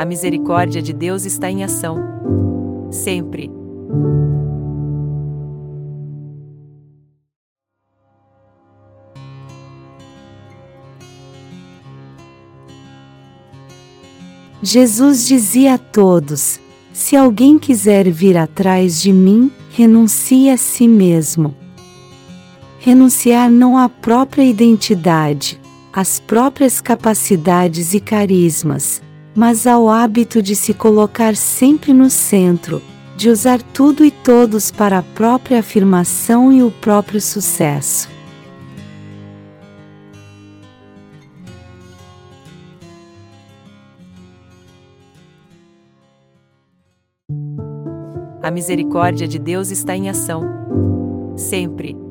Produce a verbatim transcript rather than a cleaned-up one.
A misericórdia de Deus está em ação. Sempre. Jesus dizia a todos: se alguém quiser vir atrás de mim, renuncie a si mesmo. Renunciar não à própria identidade, às próprias capacidades e carismas, mas ao hábito de se colocar sempre no centro, de usar tudo e todos para a própria afirmação e o próprio sucesso. A misericórdia de Deus está em ação. Sempre.